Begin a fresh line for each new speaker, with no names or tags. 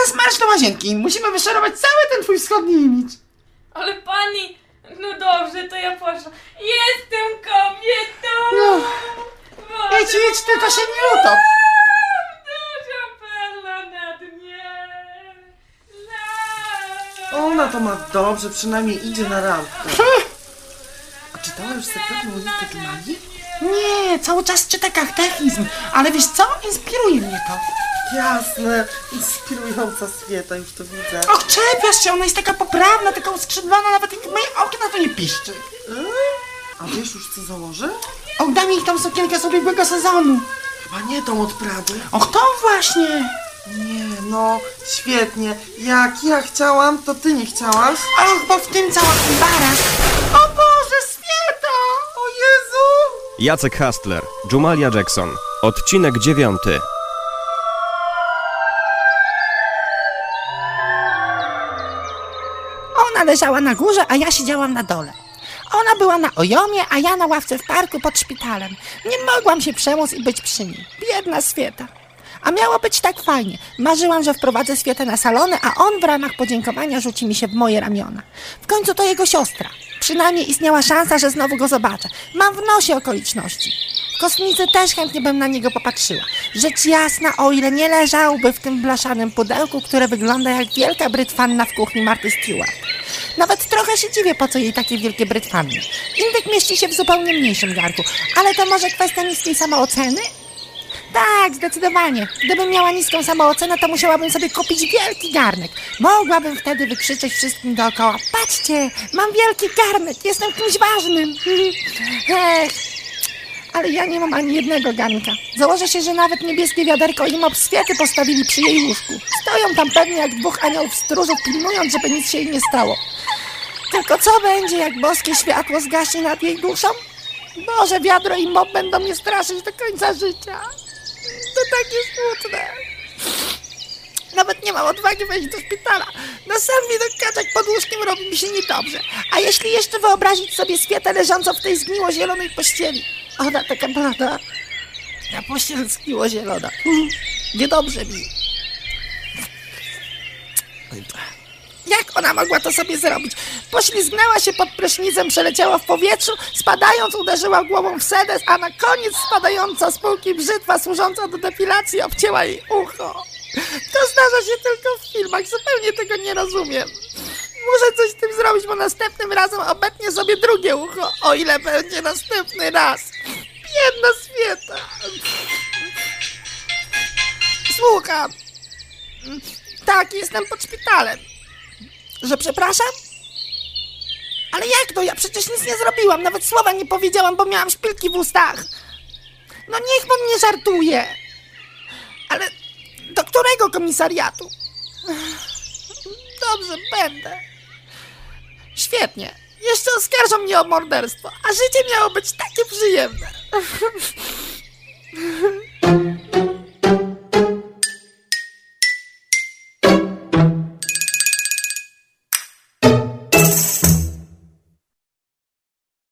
teraz marsz do łazienki. Musimy wyszorować cały ten twój wschodni imidż.
Ale pani, no dobrze, to ja poszłam. Jestem kobietą!
No. Idź, ty to się nie utop.
Duża perla na dnie.
Ona to ma dobrze, przynajmniej idzie na randkę. A czytała już sekretną listę dla Magii?
Nie, cały czas czyta katechizm. Ale wiesz co? Inspiruje mnie to.
Jasne, inspirująca Swieta, już to widzę.
Och, czepiasz się, ona jest taka poprawna, taka uskrzydlona, nawet jak moje okna to nie piszczy.
A wiesz już co założy?
Och, daj mi tą sukienkę z ubiegłego sezonu.
Chyba nie tą od Prady.
Och, tą właśnie.
Nie, no, świetnie. Jak ja chciałam, to ty nie chciałaś?
Och, bo w tym cała bara. O Boże, Świeto!
O Jezu!
Jacek Hastler, Dżumalia Jackson. Odcinek 9.
Ona leżała na górze, a ja siedziałam na dole. Ona była na ojomie, a ja na ławce w parku pod szpitalem. Nie mogłam się przemóc i być przy niej. Biedna Swieta. A miało być tak fajnie. Marzyłam, że wprowadzę Swietę na salony, a on w ramach podziękowania rzuci mi się w moje ramiona. W końcu to jego siostra. Przynajmniej istniała szansa, że znowu go zobaczę. Mam w nosie okoliczności. W kosmicy też chętnie bym na niego popatrzyła. Rzecz jasna, o ile nie leżałby w tym blaszanym pudełku, które wygląda jak wielka brytwanna w kuchni Marty Stewart. Nawet trochę się dziwię, po co jej takie wielkie brytwanny. Indyk mieści się w zupełnie mniejszym garnku. Ale to może kwestia niskiej samooceny? Tak, zdecydowanie. Gdybym miała niską samoocenę, to musiałabym sobie kupić wielki garnek. Mogłabym wtedy wykrzyczeć wszystkim dookoła: patrzcie, mam wielki garnek, jestem kimś ważnym. Ech, ale ja nie mam ani jednego garnka. Założę się, że nawet niebieskie wiaderko i mop Swiety postawili przy jej łóżku. Stoją tam pewnie jak dwóch aniołów stróżów, pilnując, żeby nic się jej nie stało. Tylko co będzie, jak boskie światło zgaśnie nad jej duszą? Boże, wiadro i mop będą mnie straszyć do końca życia. To takie smutne. Nawet nie mam odwagi wejść do szpitala. Na sam widok kaczek pod łóżkiem robi mi się niedobrze. A jeśli jeszcze wyobrazić sobie Swietę leżącą w tej zgniło-zielonej pościeli. Ona taka blada. Ta pościel zgniło-zielona. Niedobrze mi. Jak ona mogła to sobie zrobić? Poślizgnęła się pod prysznicem, przeleciała w powietrzu, spadając uderzyła głową w sedes, a na koniec spadająca z półki brzytwa służąca do depilacji obcięła jej ucho. To zdarza się tylko w filmach, zupełnie tego nie rozumiem. Muszę coś z tym zrobić, bo następnym razem obetnę sobie drugie ucho, o ile będzie następny raz. Biedna Swieta. Słucham. Tak, jestem pod szpitalem. Że przepraszam? Ale jak to? Ja przecież nic nie zrobiłam, nawet słowa nie powiedziałam, bo miałam szpilki w ustach. No niech pan nie żartuje. Ale do którego komisariatu? Dobrze, będę. Świetnie. Jeszcze oskarżą mnie o morderstwo, a życie miało być takie przyjemne.